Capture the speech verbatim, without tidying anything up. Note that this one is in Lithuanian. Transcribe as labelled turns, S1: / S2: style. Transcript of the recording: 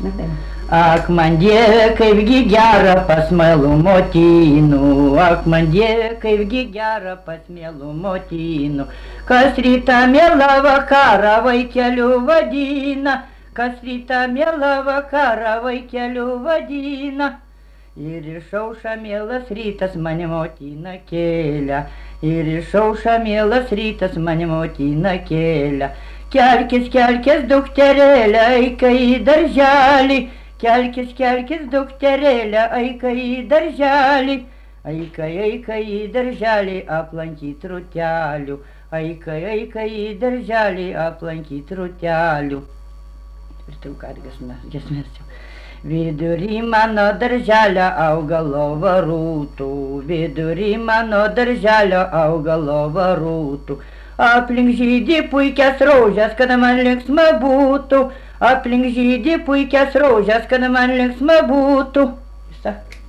S1: Ak, man Dieve, kaipgi gera pas mielų motinų, ak, man Dieve, kaipgi gera pas mielų motinų, kas rytą mielą vakarą vaikeliu vadina, kas rytą mielą vakarą vaikeliu vadina. Ir išauša mielas rytas mane motina kėlia, ir išauša mielas rytas mane motina kėlia. Kelkis, kelkis, dukterėlė, eika į darželį, kelkis, kelkis, dukterėlė, eika į darželį, eika, eika į darželį aplankyt rūtelių, eika, eika į darželį aplankyt rūtelių. Ir tai ką gesmės jau. Vidury mano darželio augalo varūtų, vidury mano darželio augalo varūtų. Aplink žydi puikias rožės, kad man linksma būtų, aplink žydi puikias rožės, kad man linksma būtų. Visa.